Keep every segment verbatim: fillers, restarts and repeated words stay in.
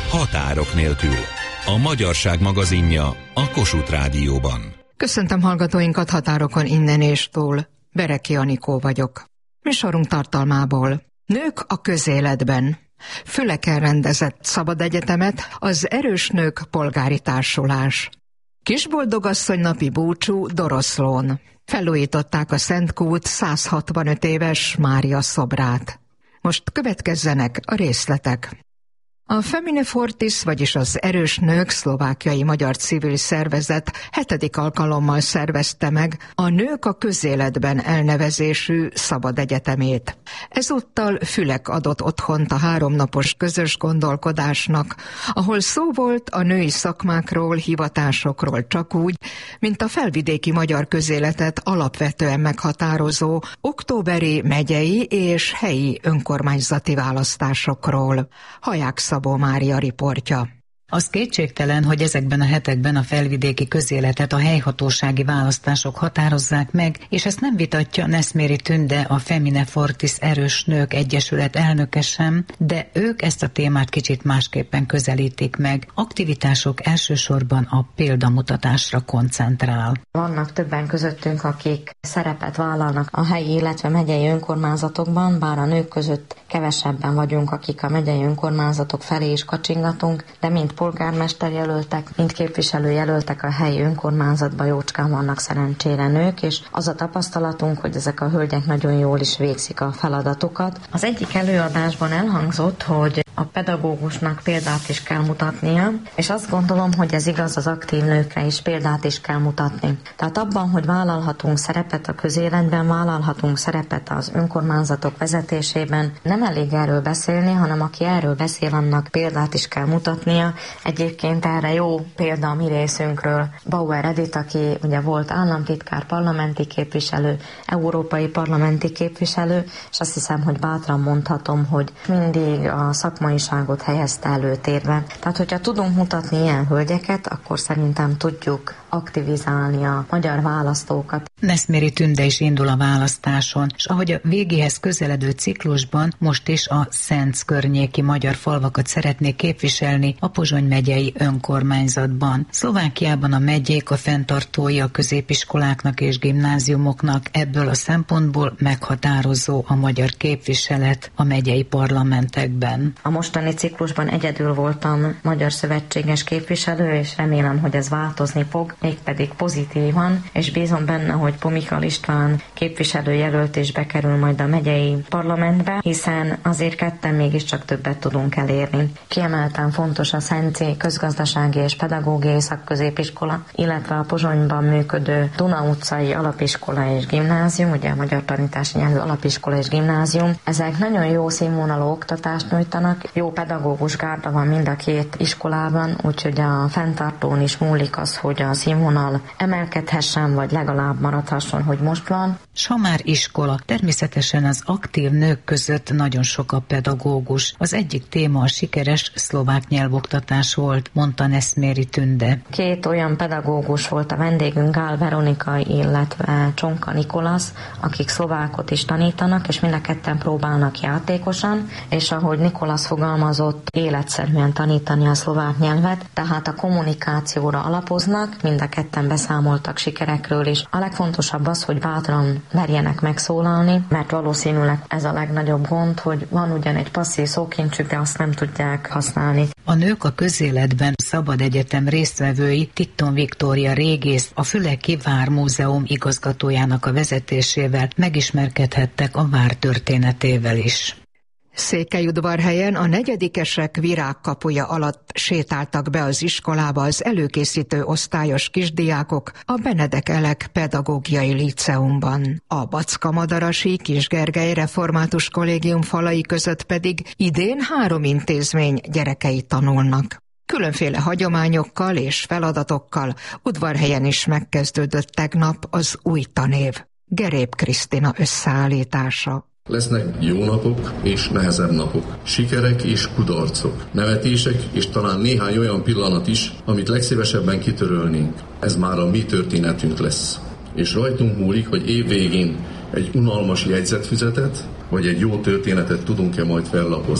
Határok nélkül. A Magyarság magazinja a Kossuth Rádióban. Köszöntöm hallgatóinkat határokon innen és túl. Bereki Anikó vagyok. Műsorunk tartalmából: Nők a közéletben. Füleken rendezett szabad egyetemet az Erős Nők Polgári Társulás. Kisboldogasszony napi búcsú Doroszlón. Felújították a Szentkút száz hatvanöt éves Mária szobrát. Most következzenek a részletek. A Femine Fortis, vagyis az Erős Nők szlovákiai magyar civil szervezet hetedik alkalommal szervezte meg a Nők a közéletben elnevezésű szabad egyetemét. Ezúttal Fülek adott otthont a háromnapos közös gondolkodásnak, ahol szó volt a női szakmákról, hivatásokról csak úgy, mint a felvidéki magyar közéletet alapvetően meghatározó októberi megyei és helyi önkormányzati választásokról. Haják Szabó Mária riportja. Az kétségtelen, hogy ezekben a hetekben a felvidéki közéletet a helyhatósági választások határozzák meg, és ezt nem vitatja Neszméri Tünde, a Femine Fortis Erős Nők Egyesület elnöke sem, de ők ezt a témát kicsit másképpen közelítik meg. Aktivitások elsősorban a példamutatásra koncentrál. Vannak többen közöttünk, akik szerepet vállalnak a helyi, illetve megyei önkormányzatokban, bár a nők között kevesebben vagyunk, akik a megyei önkormányzatok felé is kacsingatunk, de mind polgármester jelöltek, mind képviselő jelöltek a helyi önkormányzatban jócskán vannak szerencsére nők, és az a tapasztalatunk, hogy ezek a hölgyek nagyon jól is végzik a feladatokat. Az egyik előadásban elhangzott, hogy a pedagógusnak példát is kell mutatnia, és azt gondolom, hogy ez igaz az aktív nőkre is, példát is kell mutatni. Tehát abban, hogy vállalhatunk szerepet a közéletben, vállalhatunk szerepet az önkormányzatok vezetésében, nem elég erről beszélni, hanem aki erről beszél, annak példát is kell mutatnia. Egyébként erre jó példa a mi részünkről Bauer Edith, aki ugye volt államtitkár, parlamenti képviselő, európai parlamenti képviselő, és azt hiszem, hogy bátran mondhatom, hogy mindig a szakmaiságot helyezte előtérbe. Tehát, hogyha tudunk mutatni ilyen hölgyeket, akkor szerintem tudjuk aktivizálni a magyar választókat. Neszméri Tünde is indul a választáson, és ahogy a végéhez közeledő ciklusban most is a Szenc környéki magyar falvakat szeretnék képviselni a Pozsony megyei önkormányzatban. Szlovákiában a megyék a fenntartói a középiskoláknak és gimnáziumoknak, ebből a szempontból meghatározó a magyar képviselet a megyei parlamentekben. A mostani ciklusban egyedül voltam magyar szövetséges képviselő, és remélem, hogy ez változni fog, mégpedig pozitívan, és bízom benne, hogy Pomikal István képviselőjelölt is bekerül majd a megyei parlamentbe, hiszen azért ketten mégiscsak többet tudunk elérni. Kiemelten fontos a Szenci Közgazdasági és Pedagógiai Szakközépiskola, illetve a Pozsonyban működő Duna utcai alapiskola és gimnázium, ugye a magyar tanítási nyelvű alapiskola és gimnázium. Ezek nagyon jó színvonalú oktatást nyújtanak, jó pedagógus gárda van mind a két iskolában, úgyhogy a fenntartón is múlik az, hogy a színvonal emelkedhessen, vagy legalább maradhasson, hogy most van. S ha már iskola, természetesen az aktív nők között nagyon sok a pedagógus. Az egyik téma a sikeres szlovák nyelvoktatás volt, mondta Neszméri Tünde. Két olyan pedagógus volt a vendégünk, Gál Veronika, illetve Csonka Nikolasz, akik szlovákot is tanítanak, és mind a ketten próbálnak játékosan, és ahogy Nikolasz fogalmazott, életszerűen tanítani a szlovák nyelvet, tehát a kommunikációra alapoznak, mind a ketten beszámoltak sikerekről is. A legfontosabb az, hogy bátran merjenek megszólalni, mert valószínűleg ez a legnagyobb gond, hogy van ugyan egy passzív szókincsük, de azt nem tudják használni. A Nők a közéletben szabad egyetem résztvevői Titton Viktória régész, a Füleki Vármúzeum igazgatójának a vezetésével megismerkedhettek a vár történetével is. Székelyudvarhelyen a negyedikesek virágkapuja alatt sétáltak be az iskolába az előkészítő osztályos kisdiákok a Benedek Elek Pedagógiai Líceumban. A Backa-Madarasi Kis-Gergely Református Kollégium falai között pedig idén három intézmény gyerekei tanulnak. Különféle hagyományokkal és feladatokkal Udvarhelyen is megkezdődött tegnap az új tanév. Gerép Krisztina összeállítása. Lesznek jó napok és nehezebb napok, sikerek és kudarcok, nevetések és talán néhány olyan pillanat is, amit legszívesebben kitörölnénk. Ez már a mi történetünk lesz. És rajtunk múlik, hogy év végén egy unalmas jegyzetfüzetet, vagy egy jó történetet tudunk-e majd fellapozni.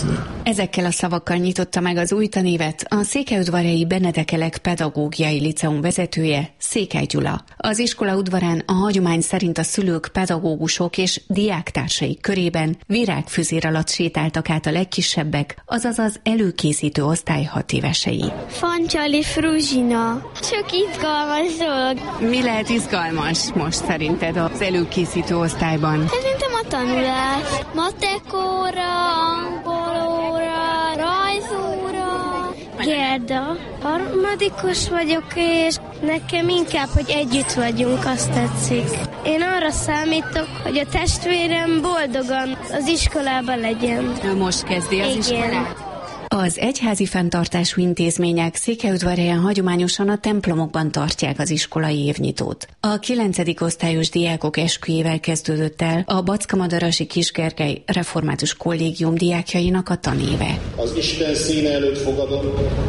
Ezekkel a szavakkal nyitotta meg az új tanévet a székelyudvarhelyi Benedekelek pedagógiai liceum vezetője, Székely Gyula. Az iskola udvarán a hagyomány szerint a szülők, pedagógusok és diáktársai körében virágfüzér alatt sétáltak át a legkisebbek, azaz az előkészítő osztály hat évesei. Fancsali Fruzsina. Sok izgalmas dolog. Mi lehet izgalmas most szerinted az előkészítő osztályban? Szerintem a tanulás. Matekóra, angolóra, rajzóra. Gerda. Harmadikos vagyok, és nekem inkább, hogy együtt vagyunk, azt tetszik. Én arra számítok, hogy a testvérem boldogan az iskolában legyen. Ő most kezdi az Igen. iskolát? Az egyházi fenntartású intézmények Székelyudvarhelyen hagyományosan a templomokban tartják az iskolai évnyitót. A kilencedik osztályos diákok esküjével kezdődött el a Bacskamadarasi Kisgergely Református Kollégium diákjainak a tanéve. Az Isten színe előtt fogadom,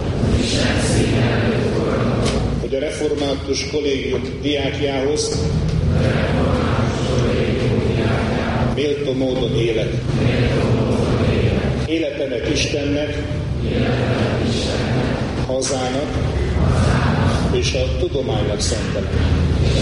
hogy a Református Kollégium diákjához méltó módon élek. Életemet Istennek, hazának és a tudománynak szentelem.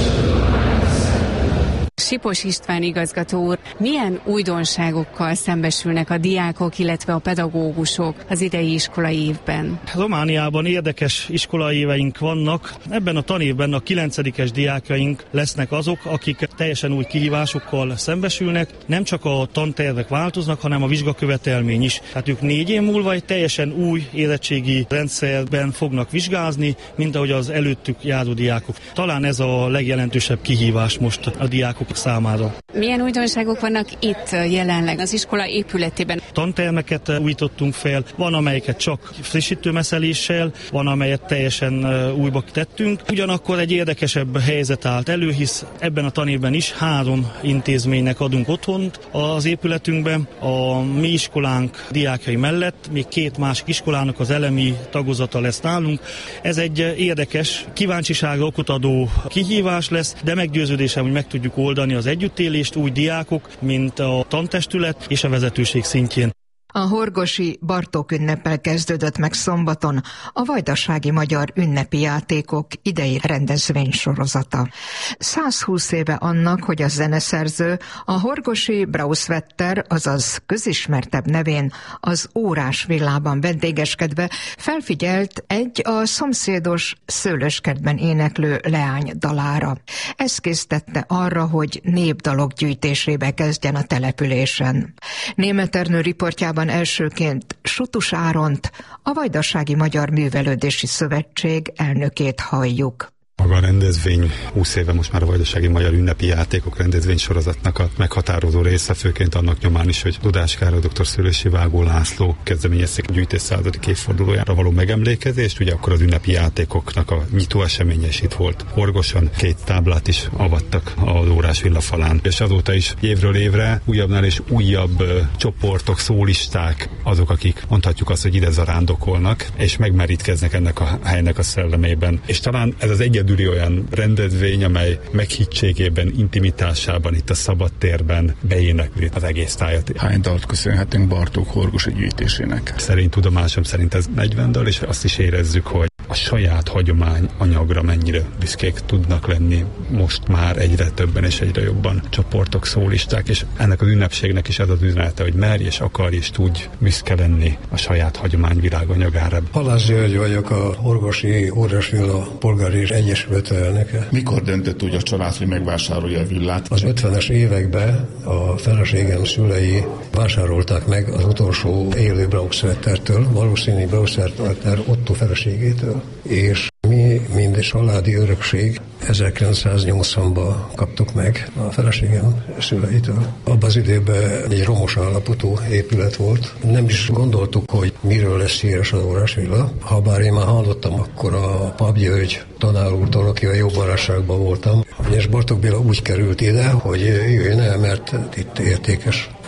Sipos István igazgató úr, milyen újdonságokkal szembesülnek a diákok, illetve a pedagógusok az idei iskolai évben? Romániában érdekes iskolai éveink vannak. Ebben a tanévben a kilencedikes diákjaink lesznek azok, akik teljesen új kihívásokkal szembesülnek. Nem csak a tantervek változnak, hanem a vizsgakövetelmény is. Tehát ők négy év múlva egy teljesen új érettségi rendszerben fognak vizsgázni, mint ahogy az előttük járó diákok. Talán ez a legjelentősebb kihívás most a diákok számára. Milyen újdonságok vannak itt jelenleg az iskola épületében? Tantermeket újítottunk fel, van amelyeket csak frissítőmeszeléssel, van amelyet teljesen újba tettünk. Ugyanakkor egy érdekesebb helyzet állt elő, hisz ebben a tanévben is három intézménynek adunk otthont az épületünkben. A mi iskolánk diákjai mellett még két másik iskolának az elemi tagozata lesz nálunk. Ez egy érdekes, kíváncsiságra okot adó kihívás lesz, de meggyőződésem, hogy meg tudjuk oldani az együttélést úgy diákok, mint a tantestület és a vezetőség szintjén. A horgosi Bartók ünneppel kezdődött meg szombaton a vajdasági magyar ünnepi játékok idei rendezvénysorozata. száz húsz éve annak, hogy a zeneszerző a horgosi Brauswetter, azaz közismertebb nevén az Órás villában vendégeskedve felfigyelt egy a szomszédos Szőlőskertben éneklő leány dalára. Ez késztette arra, hogy népdalok gyűjtésébe kezdjen a településen. Németh Ernő riportjában elsőként Sutus Áront, a Vajdasági Magyar Művelődési Szövetség elnökét halljuk. Maga a rendezvény húsz éve most már a Vajdasági Magyar Ünnepi Játékok rendezvénysorozatnak a meghatározó része, főként annak nyomán is, hogy Dudás Károly dr. Szőlősi Vágó László kezdeményezték a gyűjtés századik évfordulójára való megemlékezést. Ugye akkor az ünnepi játékoknak a nyitó eseménye is itt volt. Orgosan két táblát is avattak az Órás villa falán, és azóta is évről évre újabbnál és újabb uh, csoportok, szólisták, azok, akik mondhatjuk azt, hogy ide zarándokolnak, és megmerítkeznek ennek a helynek a szellemében. És talán ez az egyedüli olyan rendezvény, amely meghittségében, intimitásában, itt a szabadtérben beénekli az egész tájat. Hány dalt köszönhetünk Bartók horgosi gyűjtésének? Szerint tudomásom szerint ez negyven dal, és azt is érezzük, hogy a saját hagyomány anyagra mennyire büszkék tudnak lenni most már egyre többen és egyre jobban csoportok, szólisták, és ennek az ünnepségnek is ez az üzenete, hogy merj és akarj és tudj büszke lenni a saját hagyomány viráganyagára. Halász György vagyok, a horgosi Órás villa polgári és egyesület elnöke. Mikor döntött úgy a család, hogy megvásárolja a villát? Az ötvenes években a feleségem szülei vásárolták meg az utolsó élő Brauswettertől, valószínű Brauswetter Otto feleségétől, és mi, mint családi örökség, ezerkilencszáznyolcvanban kaptuk meg a feleségem szüleitől. Abban az időben egy romos állapotú épület volt. Nem is gondoltuk, hogy miről lesz híres az Órás villa. Habár én már hallottam akkor a Pap György tanár úrtól, akivel jó barátságban voltam, és Bartók Béla úgy került ide, hogy jöjjön el, mert itt értékes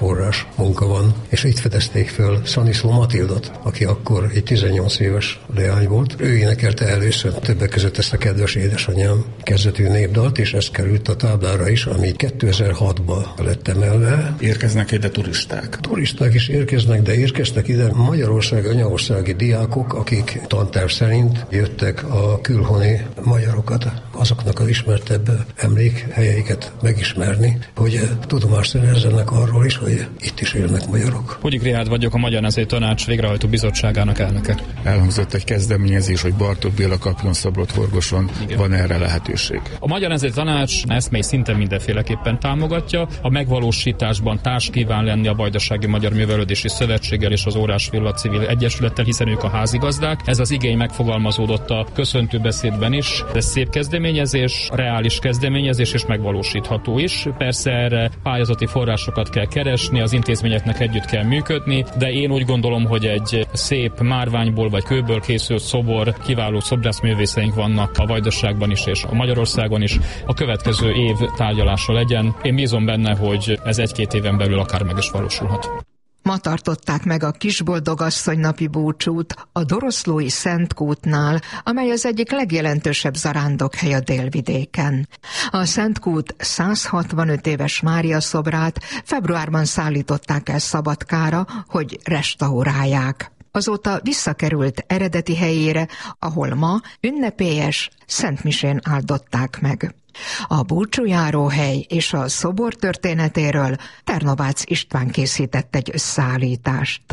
forrás munka van, és itt fedezték föl Szaniszló Matildot, aki akkor egy tizennyolc éves leány volt. Ő énekelte először többek között ezt a Kedves édesanyám kezdetű népdalt, és ez került a táblára is, ami kétezer-hatban lett emelve. Érkeznek ide turisták? Turisták is érkeznek, de érkeztek ide Magyarország anyaországi diákok, akik tanterv szerint jöttek a külhoni magyarokat, azoknak az ismertebb emlékhelyeiket megismerni, hogy tudomást szerezzenek arról is, hogy itt is élnek magyarok. Pugyik Richárd vagyok, a Magyar Nemzeti Tanács végrehajtó bizottságának elnöke. Elhangzott egy kezdeményezés, hogy Bartók Béla kapjon szobrot Horgoson. Igen. Van erre lehetőség? A Magyar Nemzeti Tanács ezt még szinte mindenféleképpen támogatja. A megvalósításban társ kíván lenni a Vajdasági Magyar Művelődési Szövetséggel és az Órás Villa Civil Egyesülettel, hiszen ők a házigazdák. Ez az igény megfogalmazódott a köszöntőbeszédben is. Ez szép kezdeményezés, reális kezdeményezés és megvalósítható is. Persze erre pályázati forrásokat kell keresni, az intézményeknek együtt kell működni, de én úgy gondolom, hogy egy szép márványból vagy kőből készült szobor, kiváló szobrászművészeink vannak a Vajdaságban is és a Magyarországon is. A következő év tárgyalása legyen. Én bízom benne, hogy ez egy-két éven belül akár meg is valósulhat. Ma tartották meg a Kisboldogasszony napi búcsút a Doroszlói Szentkútnál, amely az egyik legjelentősebb zarándokhely a Délvidéken. A Szentkút száz hatvanöt éves Mária szobrát februárban szállították el Szabadkára, hogy restaurálják. Azóta visszakerült eredeti helyére, ahol ma ünnepélyes szentmisén áldották meg. A búcsújáróhely és a szobor történetéről Ternovácz István készített egy összeállítást.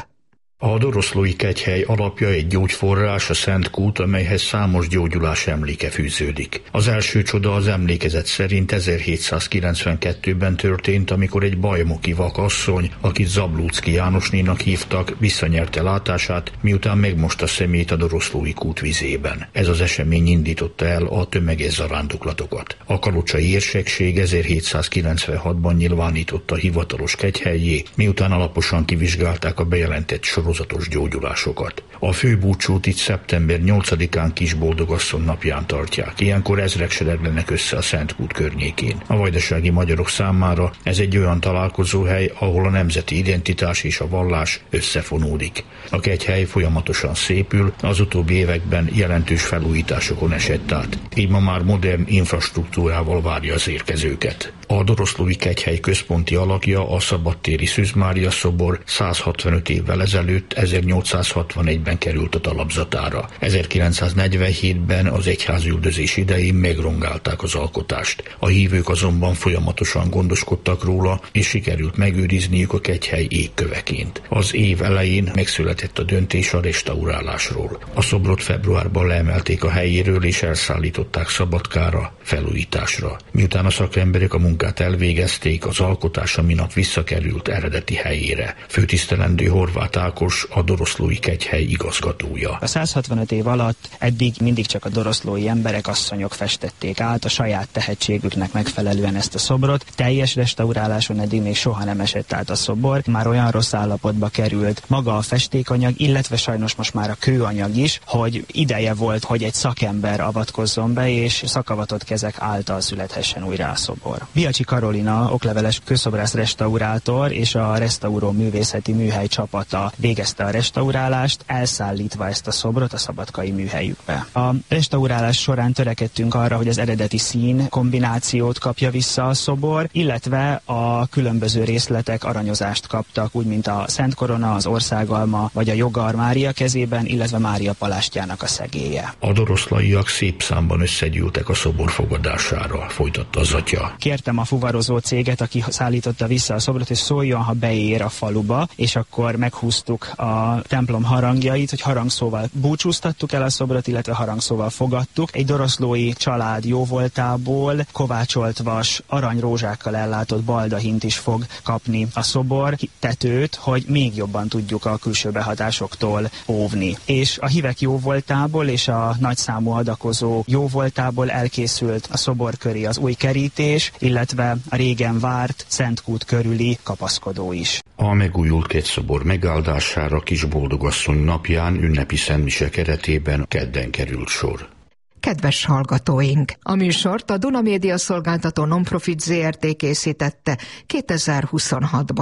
A Doroszlói kegyhely alapja egy gyógyforrás, a Szentkút, amelyhez számos gyógyulás emléke fűződik. Az első csoda az emlékezet szerint ezerhétszázkilencvenkettőben történt, amikor egy bajmoki vakasszony, akit Zablóczky Jánosnénak hívtak, visszanyerte látását, miután megmosta szemét a Doroszlói kút vizében. Ez az esemény indította el a tömeges zarándoklatokat. A kalocsai érsekség ezerhétszázkilencvenhatban nyilvánította hivatalos kegyhellyé, miután alaposan kivizsgálták a bejelentett sorozatos gyógyulásokat. A főbúcsút itt szeptember nyolcadikán Kisboldogasszony napján tartják. Ilyenkor ezrek sereglenek össze a Szentkút környékén. A vajdasági magyarok számára ez egy olyan találkozóhely, ahol a nemzeti identitás és a vallás összefonódik. A kegyhely folyamatosan szépül, az utóbbi években jelentős felújításokon esett át. Így ma már modern infrastruktúrával várja az érkezőket. A Doroszlói kegyhely központi alakja a szabadtéri Szűz Mária szobor száz hatvanöt évvel ezelőtt ezernyolcszázhatvanegyben került a talapzatára. ezerkilencszáznegyvenhétben az egyházüldözés idején megrongálták az alkotást. A hívők azonban folyamatosan gondoskodtak róla, és sikerült megőrizniük a kegyhely égköveként. Az év elején megszületett a döntés a restaurálásról. A szobrot februárban leemelték a helyéről és elszállították Szabadkára felújításra. Miután a szakemberek a munkát elvégezték, az alkotás a minap visszakerült eredeti helyére. Főtisztelendő Horváth Ákos, a Doroszlói kegyhely igazgatója. A száz hatvanöt év alatt eddig mindig csak a doroszlói emberek, asszonyok festették át a saját tehetségüknek megfelelően ezt a szobrot. Teljes restauráláson eddig még soha nem esett át a szobor. Már olyan rossz állapotba került maga a festékanyag, illetve sajnos most már a kőanyag is, hogy ideje volt, hogy egy szakember avatkozzon be, és szakavatott kezek által születhessen újra a szobor. Biacsi Karolina, okleveles kőszobrász restaurátor és a Restauró Művészeti Műhely csapata végezte a restaurálást, elszállítva ezt a szobrot a szabadkai műhelyükbe. A restaurálás során törekedtünk arra, hogy az eredeti szín kombinációt kapja vissza a szobor, illetve a különböző részletek aranyozást kaptak, úgy mint a Szent Korona, az Országalma vagy a Jogar Mária kezében, illetve Mária palástjának a szegélye. A doroszlaiak szép számban összegyűltek a szobor fogadására, folytatta az atya. Kértem a fuvarozó céget, aki szállította vissza a szobrot, hogy szóljon, ha beér a faluba, és akkor meghúztuk a templom harangjait, hogy harangszóval búcsúztattuk el a szobrot, illetve harangszóval fogadtuk. Egy doroszlói család jóvoltából kovácsolt vas, aranyrózsákkal ellátott baldahint is fog kapni a szobor tetőt, hogy még jobban tudjuk a külső behatásoktól óvni. És a hívek jóvoltából és a nagyszámú adakozó jóvoltából elkészült a szobor köré az új kerítés, illetve a régen várt Szentkút körüli kapaszkodó is. A megújult kegyszobor megáldására Kisboldogasszony napján ünnepi szentmise keretében kedden került sor. Kedves hallgatóink! A műsort a Duna Média Szolgáltató Nonprofit zé er té készítette kétezer-huszonhatban.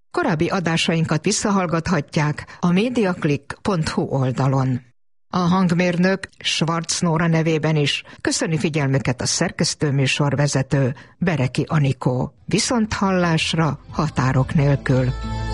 Korábbi adásainkat visszahallgathatják a mediaclick pont hu oldalon. A hangmérnök Schwarz Nóra nevében is köszöni figyelmüket a szerkesztő műsorvezető Bereki Anikó. Viszonthallásra határok nélkül.